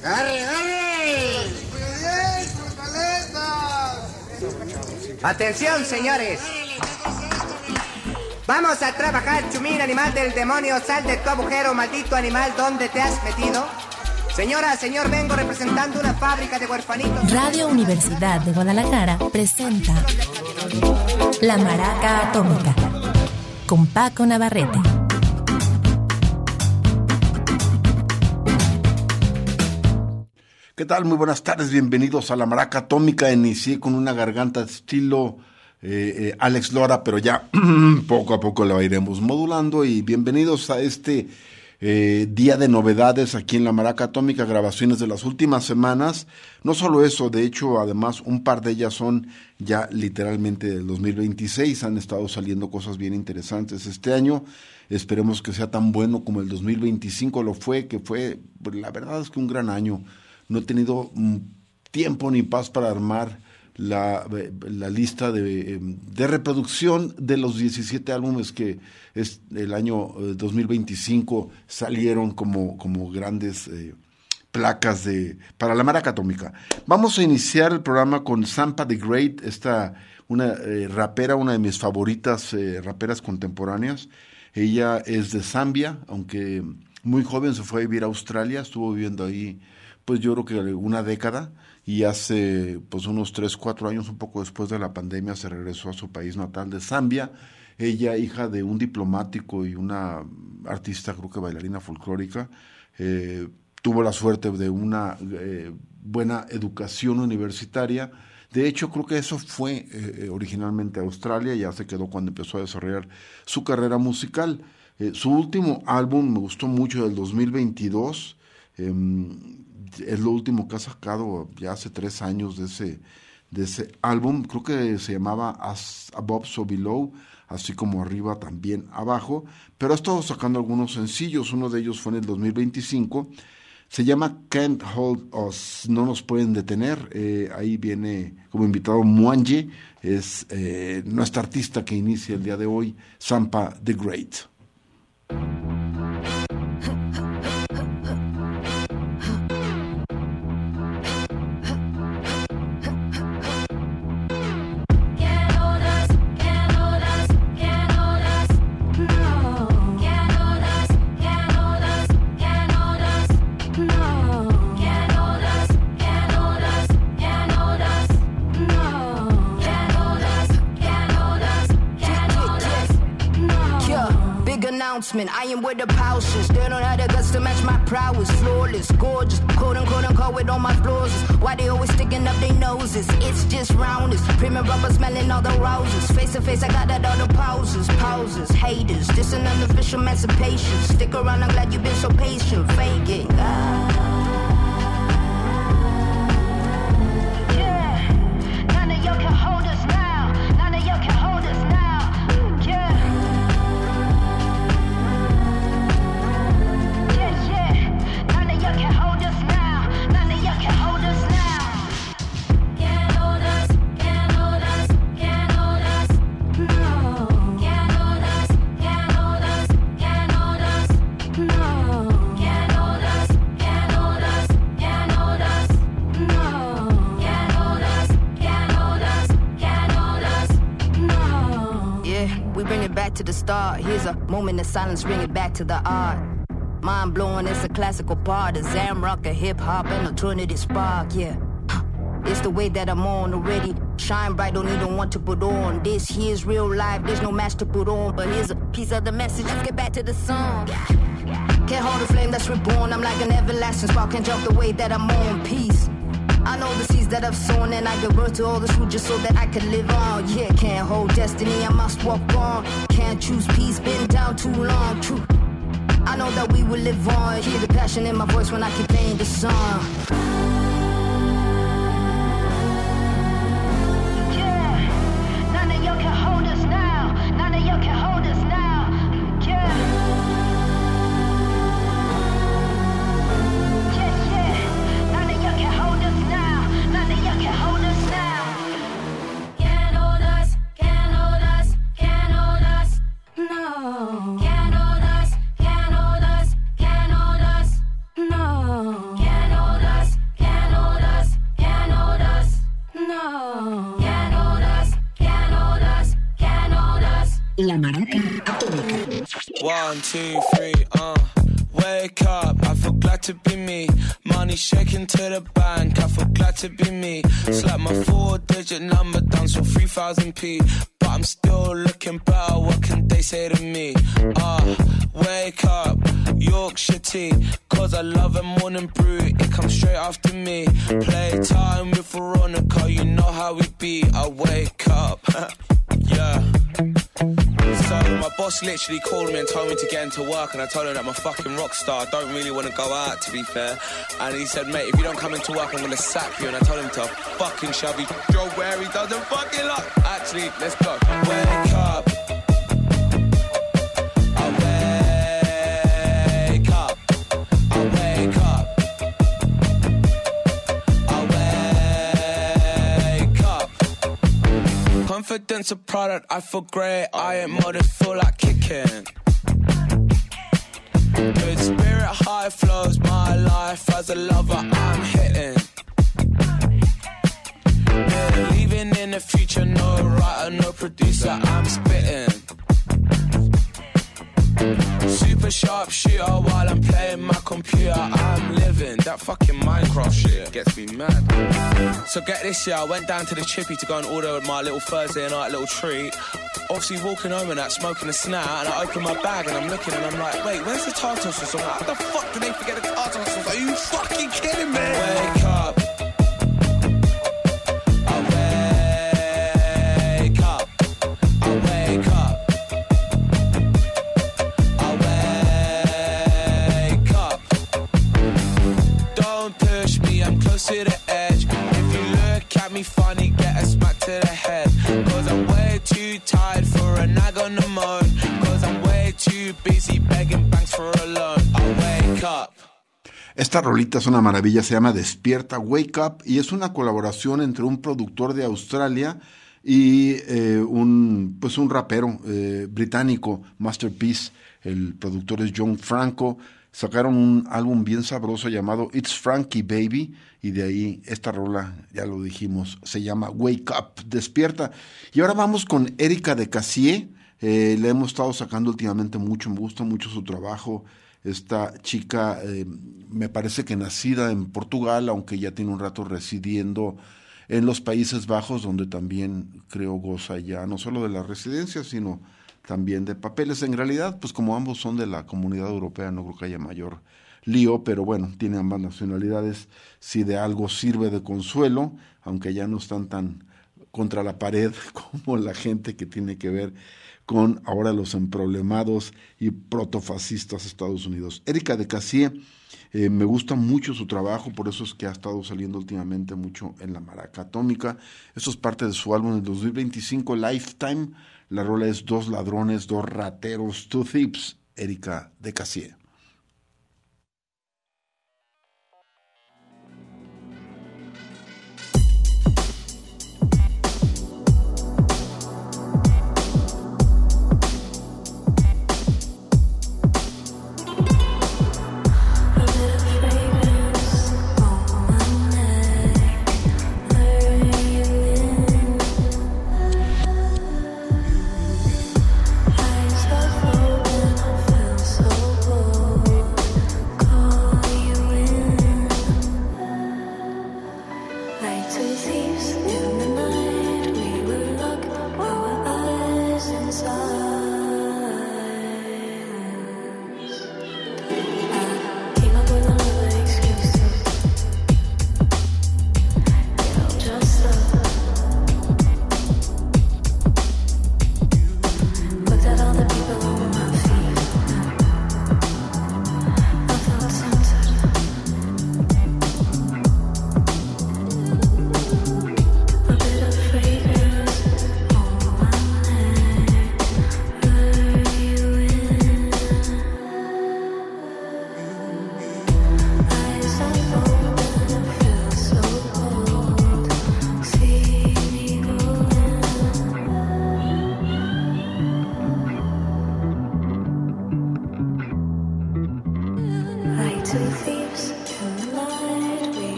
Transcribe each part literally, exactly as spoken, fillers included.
¡Arre, arre! Atención, señores. Vamos a trabajar, chumín, animal del demonio. Sal de tu agujero, maldito animal, ¿dónde te has metido? Señora, señor, vengo representando una fábrica de huerfanitos. Radio Universidad de Guadalajara presenta La Maraca Atómica con Paco Navarrete. ¿Qué tal? Muy buenas tardes, bienvenidos a La Maraca Atómica. Inicié con una garganta estilo eh, eh, Alex Lora, pero ya poco a poco la iremos modulando. Y bienvenidos a este eh, día de novedades aquí en La Maraca Atómica, grabaciones de las últimas semanas. No solo eso, de hecho, además, un par de ellas son ya literalmente del dos mil veintiséis. Han estado saliendo cosas bien interesantes este año. Esperemos que sea tan bueno como el dos mil veinticinco lo fue, que fue, pues, la verdad es que un gran año. No he tenido tiempo ni paz para armar la, la lista de, de reproducción de los diecisiete álbumes que es el año dos mil veinticinco salieron como, como grandes eh, placas de para la Maraca Atómica. Vamos a iniciar el programa con Sampa the Great, esta una eh, rapera, una de mis favoritas eh, raperas contemporáneas. Ella es de Zambia, aunque muy joven se fue a vivir a Australia, estuvo viviendo ahí pues yo creo que una década, y hace pues unos tres, cuatro años, un poco después de la pandemia, se regresó a su país natal de Zambia. Ella, hija de un diplomático y una artista, creo que bailarina folclórica, eh, tuvo la suerte de una eh, buena educación universitaria. De hecho, creo que eso fue eh, originalmente a Australia, ya se quedó cuando empezó a desarrollar su carrera musical. Eh, su último álbum me gustó mucho, del dos mil veintidós, eh, es lo último que ha sacado ya hace tres años de ese, de ese álbum. Creo que se llamaba As Above So Below, así como arriba también abajo, pero ha estado sacando algunos sencillos. Uno de ellos fue en el dos mil veinticinco, se llama Can't Hold Us, no nos pueden detener. Eh, ahí viene como invitado Mwanje, es eh, nuestra artista que inicia el día de hoy, Sampa the Great. I am where the pouches. They don't have the guts to match my prowess. Flawless, gorgeous, quote unquote, unquote, with all my flaws. Why they always sticking up their noses? It's just roundness. Premium rubber smelling all the roses. Face to face, I got that all the pauses. Pauses, haters. This an unofficial emancipation. Stick around, I'm glad you've been so patient. Fake it. Ah. To the start, here's a moment of silence, bring it back to the art. Mind blowing, it's a classical part of Zamrock, a hip hop, and alternative spark, yeah. It's the way that I'm on already. Shine bright, don't even want to put on. This here's real life, there's no match to put on. But here's a piece of the message, let's get back to the song. Can't hold the flame that's reborn, I'm like an everlasting spark. Can't jump the way that I'm on, peace. I know the seeds that I've sown, and I give birth to all this food just so that I can live on. Yeah, can't hold destiny, I must walk on. Can't choose peace, been down too long. True, I know that we will live on. Hear the passion in my voice when I keep playing the song. Yeah, none of y'all can hold us now. None of y'all can hold us now. Yeah. Can't hold us, can't hold us, can't hold us. No. Can't hold us. La Maraca Atómica. One, two, three, uh. Wake up, I feel glad to be me. Money shaking to the bank, I feel glad to be me. Slap my four-digit number down, so three thousand p. But I'm still looking better, what can they say to me? Ah, uh, wake up, Yorkshire tea. Cause I love a morning brew, it comes straight after me. Playtime with Veronica, you know how we be. I wake up, yeah. So my boss literally called me and told me to get into work, and I told him that I'm a fucking rock star, I don't really want to go out, to be fair. And he said, mate, if you don't come into work, I'm going to sack you. And I told him to fucking shove his Joe where he doesn't fucking like. Actually, let's go. Wake up. I wake up. I wake up. I wake up. Confidence a product, I feel great. I ain't modded, feel like kicking. Good spirit, high flows, my life as a lover, I'm hitting. Believing in the future, no writer, no producer, I'm spitting. Super sharp shooter while I'm playing my computer, I'm living. That fucking Minecraft shit gets me mad. So get this, yeah, I went down to the Chippy to go and order my little Thursday night little treat. Obviously walking home and that, smoking a snap, and I open my bag and I'm looking and I'm like, wait, where's the tartar sauce? I'm like, what the fuck did they forget the tartar sauce? Are you fucking kidding me? Wake up. I wake up. I wake up. I wake up. Don't push me, I'm close to the edge. If you look at me funny, get a smack to the head. Cause I'm way too tired for a nag on the moan. Cause I'm way too busy begging banks for a loan. I wake up. Esta rolita es una maravilla, se llama Despierta, Wake Up, y es una colaboración entre un productor de Australia y eh, un pues un rapero eh, británico, Masterpiece. El productor es John Franco. Sacaron un álbum bien sabroso llamado It's Frankie Baby, y de ahí esta rola, ya lo dijimos, se llama Wake Up, Despierta. Y ahora vamos con Erika de Casier. Eh, le hemos estado sacando últimamente mucho, me gusta mucho su trabajo. Esta chica, eh, me parece que nacida en Portugal, aunque ya tiene un rato residiendo en los Países Bajos, donde también creo goza ya no solo de la residencia, sino también de papeles. En realidad, pues como ambos son de la Comunidad Europea, no creo que haya mayor lío, pero bueno, tiene ambas nacionalidades. Si de algo sirve de consuelo, aunque ya no están tan contra la pared como la gente que tiene que ver con ahora los emproblemados y protofascistas Estados Unidos. Erika de Casier, eh, me gusta mucho su trabajo, por eso es que ha estado saliendo últimamente mucho en la Maraca Atómica. Esto es parte de su álbum del dos mil veinticinco, Lifetime. La rola es Dos ladrones, dos rateros, Two Thieves, Erika de Casier. Eyes are open, I feel so cold.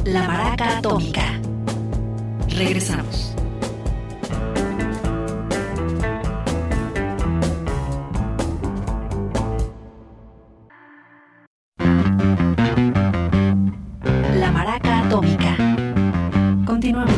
La Maraca Atómica. Regresamos. La Maraca Atómica. Continuamos.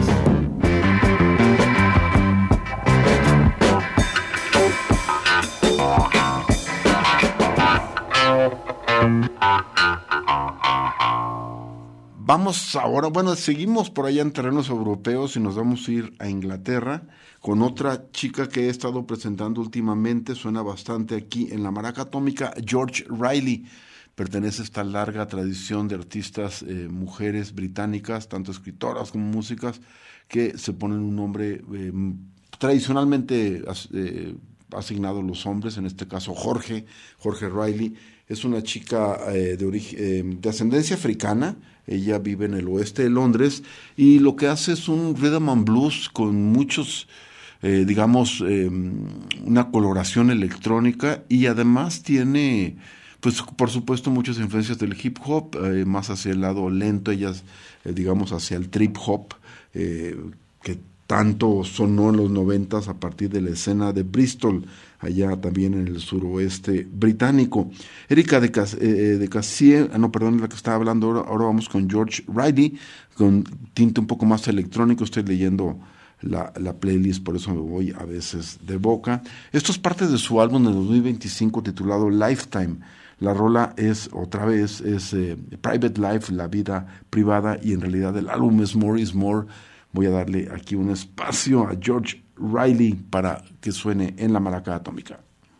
Vamos ahora, bueno, seguimos por allá en terrenos europeos y nos vamos a ir a Inglaterra con otra chica que he estado presentando últimamente, suena bastante aquí en la Maraca Atómica, George Riley. Pertenece a esta larga tradición de artistas eh, mujeres británicas, tanto escritoras como músicas, que se ponen un nombre eh, tradicionalmente eh, asignado a los hombres, en este caso Jorge, Jorge Riley. Es una chica eh, de, origen, eh, de ascendencia africana, ella vive en el oeste de Londres y lo que hace es un rhythm and blues con muchos, eh, digamos, eh, una coloración electrónica y además tiene, pues por supuesto, muchas influencias del hip hop, eh, más hacia el lado lento, ellas, eh, digamos, hacia el trip hop, eh, que tanto sonó en los noventas a partir de la escena de Bristol, allá también en el suroeste británico. Erika de, Cas, eh, de Cassier, ah, no, perdón, la que estaba hablando ahora, ahora vamos con George Riley, con tinte un poco más electrónico, estoy leyendo la, la playlist, por eso me voy a veces de boca. Esto es parte de su álbum de dos mil veinticinco titulado Lifetime. La rola es, otra vez, es eh, Private Life, la vida privada, y en realidad el álbum es More is More. Voy a darle aquí un espacio a George Riley para que suene en la Maraca Atómica.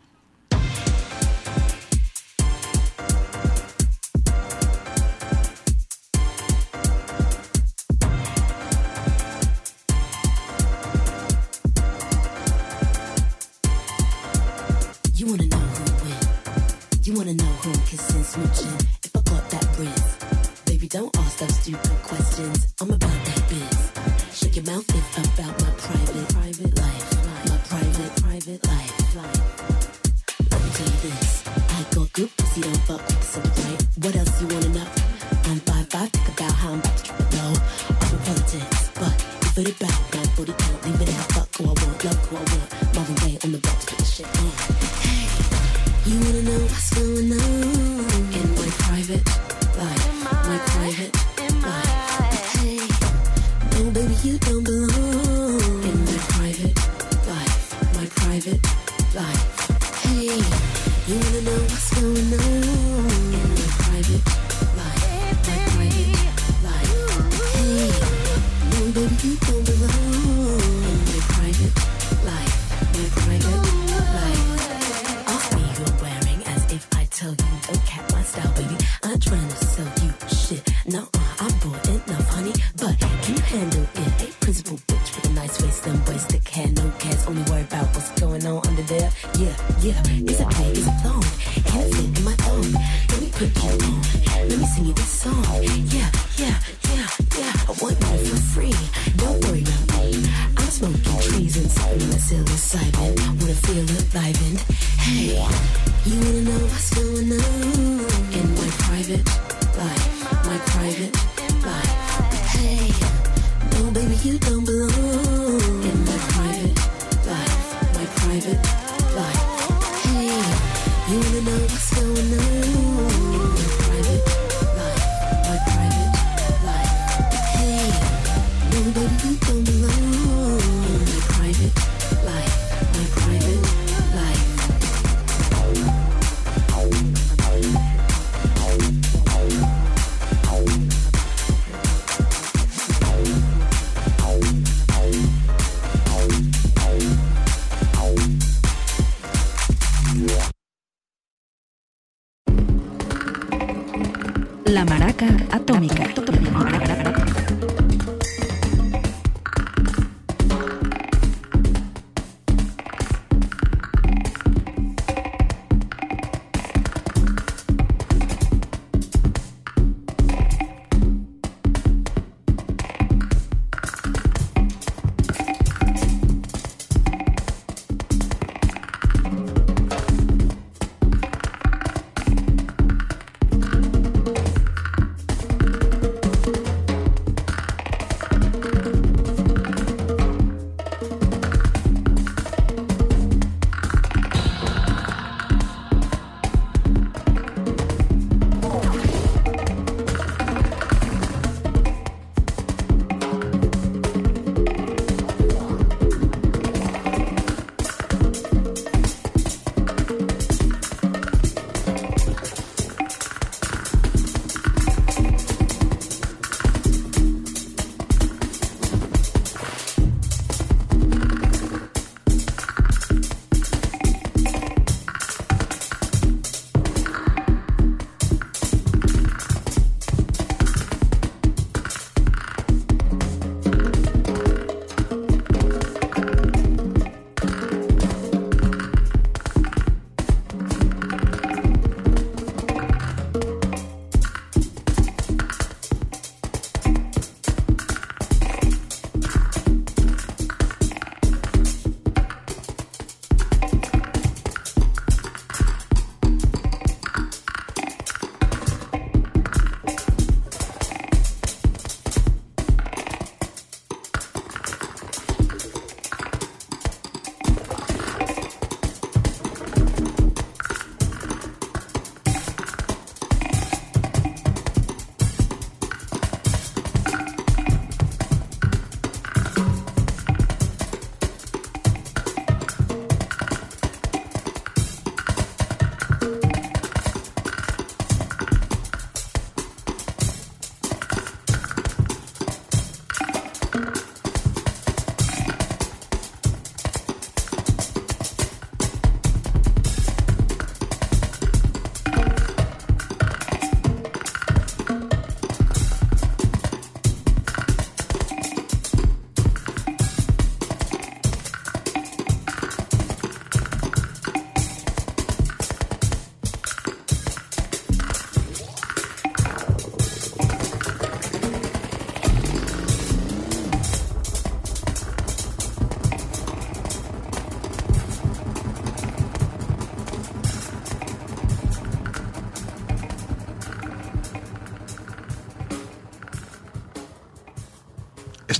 You wanna know who win? You wanna know who kissing, smooching? If I got that whiz, baby, don't ask those stupid questions. I'm about that biz. Shake your mouth if about my private, private life, my private, private life, life. Let me tell you this, I got good pussy, don't fuck with something right. What else you wanna know? I'm five five, think about how I'm about to drop it low. I'm in politics, but if it about my booty count, leave it out. Fuck who I want, love who I want. Marvin Gaye on the box, put the shit on. Hey, you wanna know what's going on in my private life, my private life. Hey. Oh, baby, you don't belong in my private life, my private life. Hey, you wanna know what's going on in my private life, my private life. Hey, no, baby, you don't belong in my private life, my private life. Ask me who I'm wearing as if I tell you, don't cap my style, baby. I'm trying to sell you shit. No, I bought enough, honey, but can you handle it? A principal bitch with a nice waist and wasted hair, no cares, only worry about what's going on under there. Yeah, yeah, is it big, is it long? Can it fit in my own? Let me put you on, let me sing you this song. Yeah, yeah, yeah, yeah, I want you for free. Don't worry about me, I'm smoking trees and sipping my psilocybin. Wanna feel alive and hey, you wanna know what's going on in my private life, my private life. Hey, no, baby, you don't belong in my private life, my private life. Hey, you wanna know what's going on in my private life, my private life. Hey, no, baby, you don't belong in my private life, my private life. La Maraca Atómica.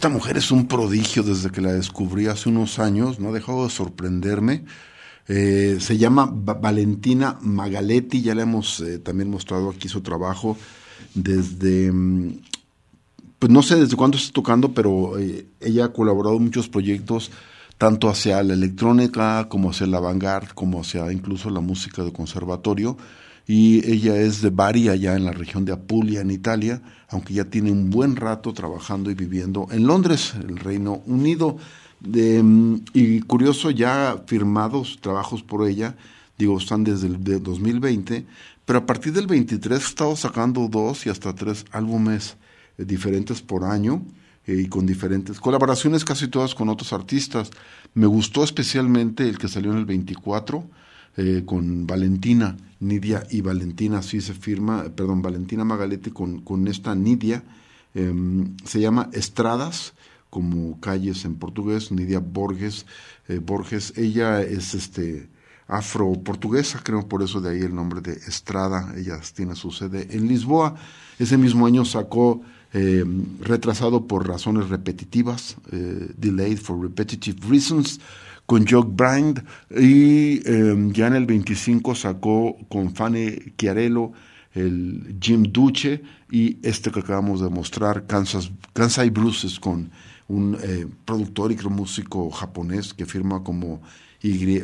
esta mujer es un prodigio desde que la descubrí hace unos años, no ha dejado de sorprenderme. Eh, se llama Va- Valentina Magaletti, ya le hemos eh, también mostrado aquí su trabajo desde, mm, pues no sé desde cuándo está tocando, pero eh, ella ha colaborado en muchos proyectos, tanto hacia la electrónica, como hacia la avant-garde, como hacia incluso la música de conservatorio, y ella es de Bari, allá en la región de Apulia, en Italia, aunque ya tiene un buen rato trabajando y viviendo en Londres, el Reino Unido. De, y curioso, ya firmados trabajos por ella, digo, están desde el de dos mil veinte, pero a partir del veintitrés he estado sacando dos y hasta tres álbumes eh, diferentes por año, eh, y con diferentes colaboraciones, casi todas con otros artistas. Me gustó especialmente el que salió en el veinticuatro, eh, con Valentina, Nidia y Valentina, así se firma, perdón, Valentina Magaletti con, con esta Nidia, eh, se llama Estradas, como calles en portugués, Nidia Borges, eh, Borges, ella es este afro-portuguesa, creo, por eso de ahí el nombre de Estrada. Ella tiene su sede en Lisboa. Ese mismo año sacó eh, Retrasado por razones repetitivas, eh, Delayed for Repetitive Reasons, con Jock Brand, y eh, ya en el veinticinco sacó con Fanny Chiarello el Jim Duce, y este que acabamos de mostrar, Kansas, Kansai Blues, con un eh, productor y músico japonés que firma como Y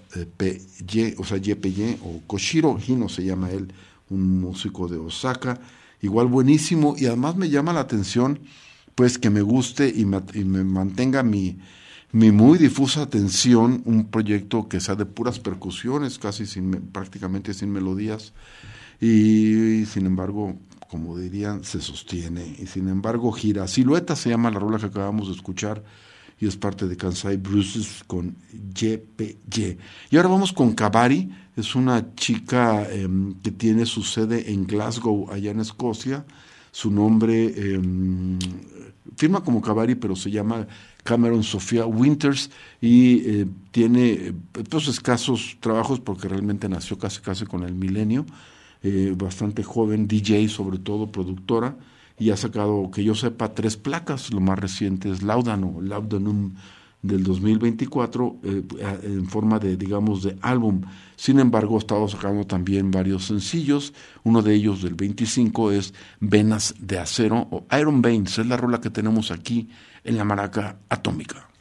P Y, o sea, Y P Y, o Koshiro Hino se llama él, un músico de Osaka, igual buenísimo. Y además me llama la atención pues que me guste y me, y me mantenga mi, mi muy difusa atención un proyecto que sea de puras percusiones, casi sin, prácticamente sin melodías, y, y sin embargo, como dirían, se sostiene, y sin embargo gira. Silueta se llama la rola que acabamos de escuchar, y es parte de Kansai Blues con Y P Y. Y ahora vamos con Kabari, es una chica eh, que tiene su sede en Glasgow, allá en Escocia. Su nombre, eh, firma como Kabari, pero se llama Cameron Sophia Winters, y eh, tiene eh, pues, escasos trabajos, porque realmente nació casi casi con el milenio. Eh, bastante joven, D J sobre todo, productora, y ha sacado, que yo sepa, tres placas. Lo más reciente es Laudano, Laudanum, del dos mil veinticuatro, eh, en forma de, digamos, de álbum. Sin embargo, ha estado sacando también varios sencillos. Uno de ellos, del veinticinco, es Venas de Acero, o Iron Veins, es la rola que tenemos aquí en la Maraca Atómica.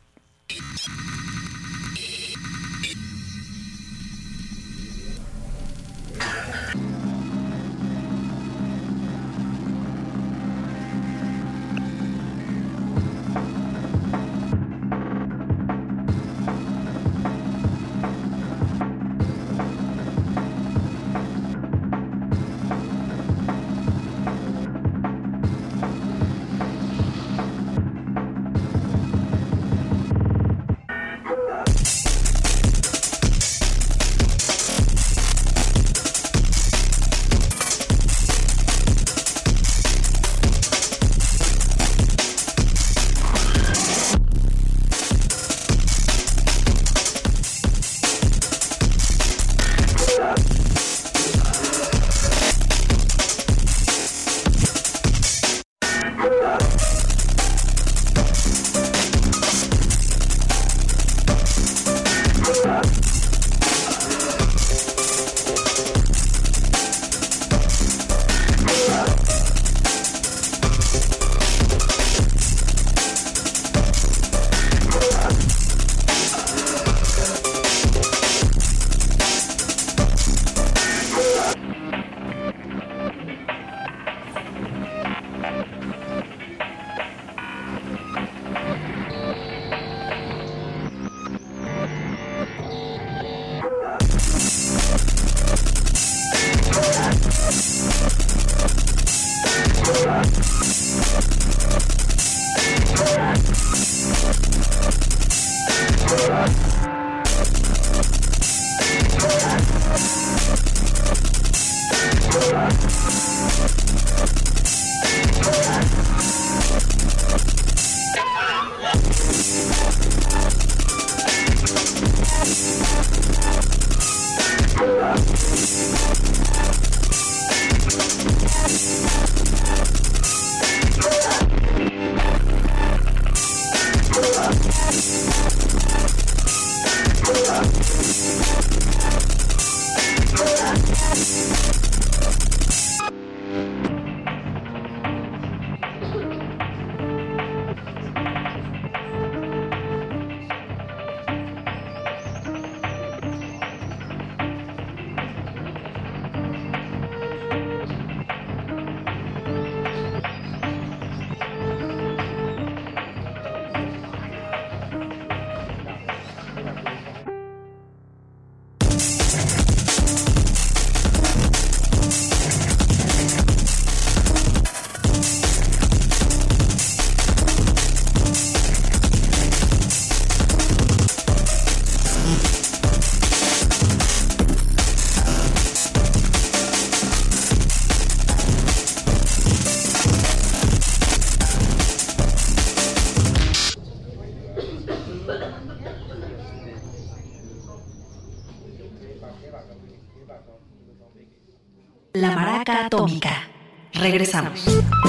La Maraca Atómica. Regresamos.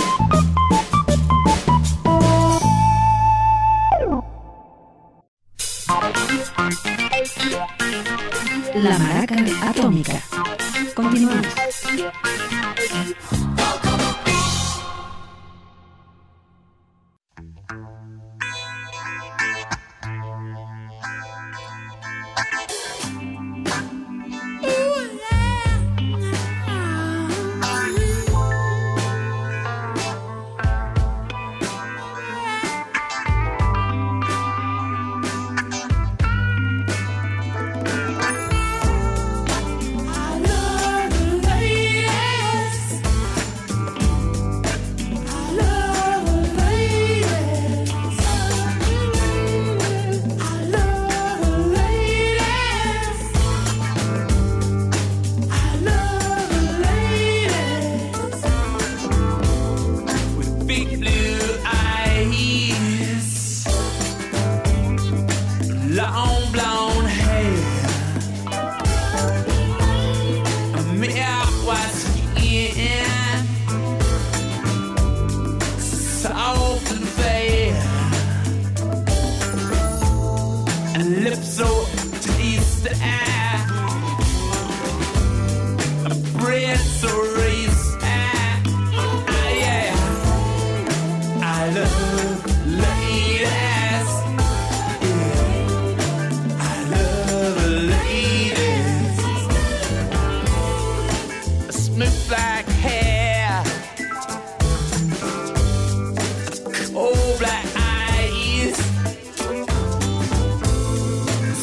La Maraca Atómica. Continuamos.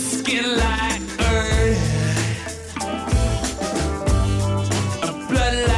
Blood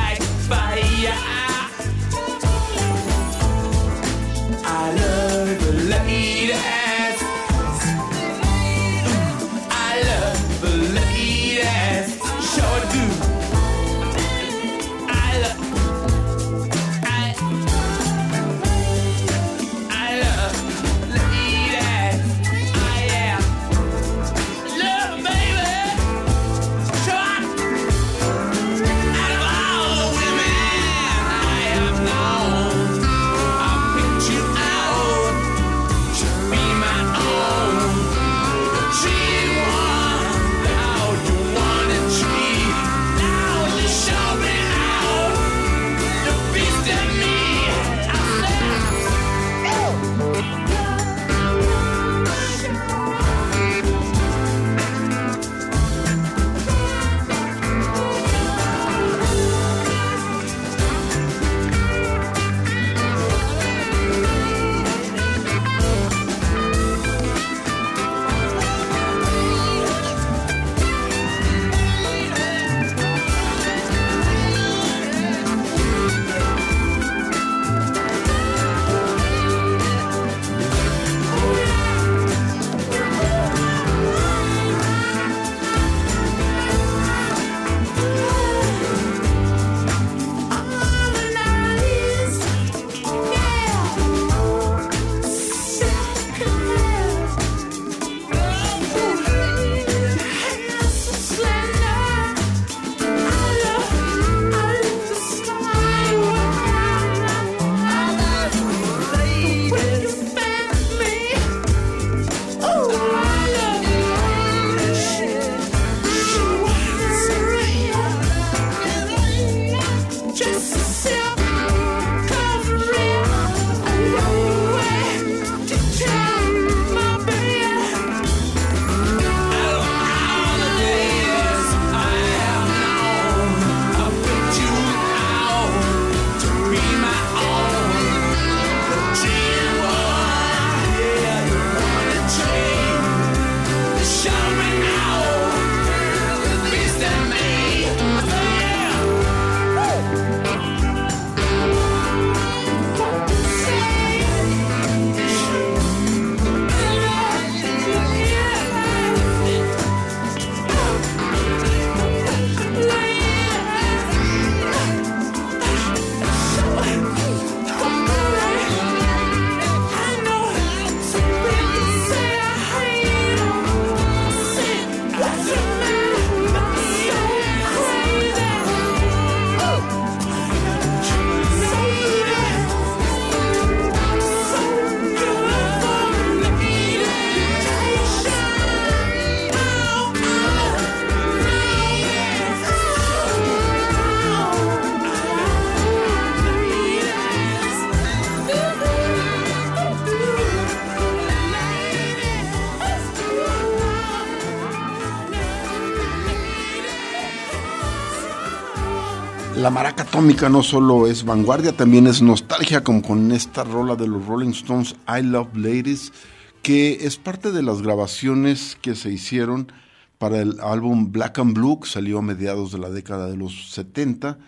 La maraca atómica no solo es vanguardia, también es nostalgia, como con esta rola de los Rolling Stones, I Love Ladies, que es parte de las grabaciones que se hicieron para el álbum Black and Blue, que salió a mediados de la década de los setenta,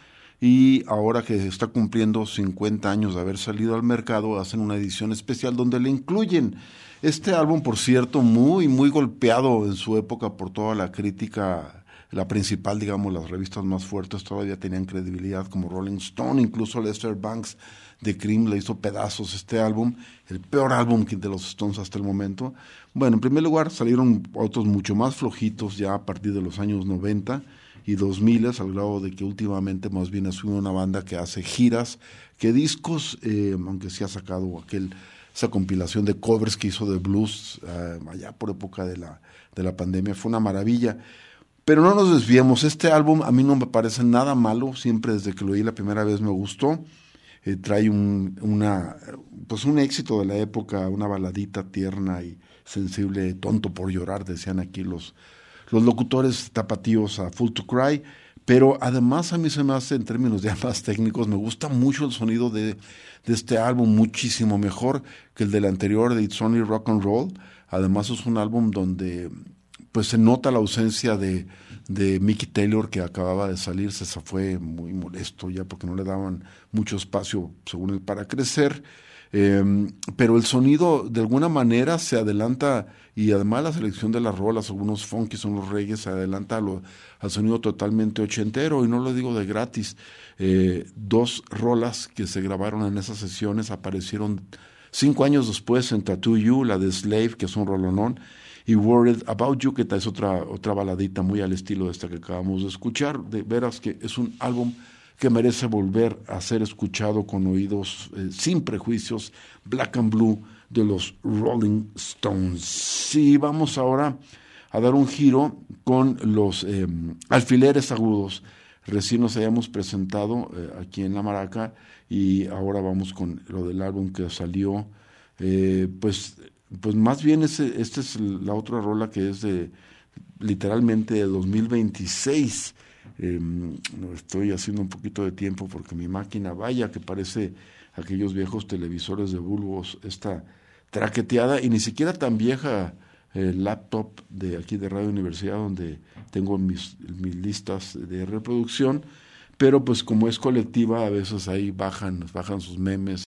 y ahora que está cumpliendo cincuenta años de haber salido al mercado, hacen una edición especial donde le incluyen este álbum, por cierto, muy, muy golpeado en su época por toda la crítica, la principal, digamos, las revistas más fuertes todavía tenían credibilidad, como Rolling Stone, incluso Lester Bangs de Cream le hizo pedazos este álbum, el peor álbum de los Stones hasta el momento. Bueno, en primer lugar salieron otros mucho más flojitos ya a partir de los años noventa y dos mil, al grado de que últimamente más bien ha sido una banda que hace giras, que discos, eh, aunque sí ha sacado aquel, esa compilación de covers que hizo de blues eh, allá por época de la, de la pandemia, fue una maravilla. Pero no nos desviemos, este álbum a mí no me parece nada malo, siempre desde que lo oí la primera vez me gustó. Eh, trae un, una, pues un éxito de la época, una baladita tierna y sensible, tonto por llorar, decían aquí los, los locutores tapatíos a Full to Cry, pero además a mí se me hace, en términos ya más técnicos, me gusta mucho el sonido de, de este álbum, muchísimo mejor que el del anterior, de It's Only Rock and Roll. Además es un álbum donde pues se nota la ausencia de, de Mickey Taylor, que acababa de salir, se fue muy molesto ya porque no le daban mucho espacio, según él, para crecer, eh, pero el sonido de alguna manera se adelanta, y además la selección de las rolas, algunos funky, unos reggae, se adelanta a lo, al sonido totalmente ochentero, y no lo digo de gratis. Eh, dos rolas que se grabaron en esas sesiones aparecieron cinco años después en Tattoo You, la de Slave, que es un rolonón, y Worried About You, que es otra, otra baladita muy al estilo de esta que acabamos de escuchar. De veras que es un álbum que merece volver a ser escuchado con oídos eh, sin prejuicios. Black and Blue de los Rolling Stones. Sí, vamos ahora a dar un giro con los eh, alfileres agudos. Recién nos habíamos presentado eh, aquí en La Maraca, y ahora vamos con lo del álbum que salió, eh, pues... Pues más bien ese, esta es la otra rola, que es de literalmente de dos mil veintiséis. Eh, estoy haciendo un poquito de tiempo porque mi máquina, vaya que parece aquellos viejos televisores de bulbos, está traqueteada, y ni siquiera tan vieja el laptop de aquí de Radio Universidad, donde tengo mis, mis listas de reproducción, pero pues como es colectiva, a veces ahí bajan, bajan sus memes.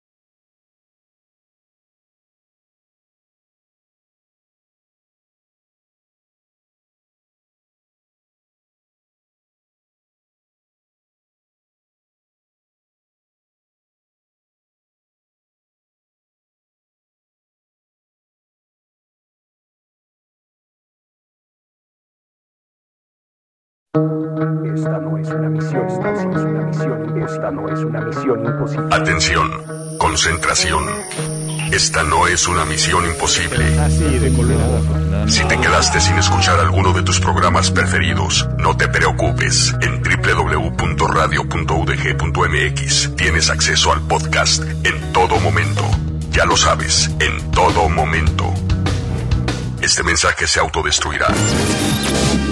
Esta no es una misión, esta no es una misión, esta no es una misión imposible. Atención, concentración. Esta no es una misión imposible. Si te quedaste sin escuchar alguno de tus programas preferidos, no te preocupes. En doble u doble u doble u punto radio punto u d g punto m x tienes acceso al podcast en todo momento. Ya lo sabes, en todo momento. Este mensaje se autodestruirá.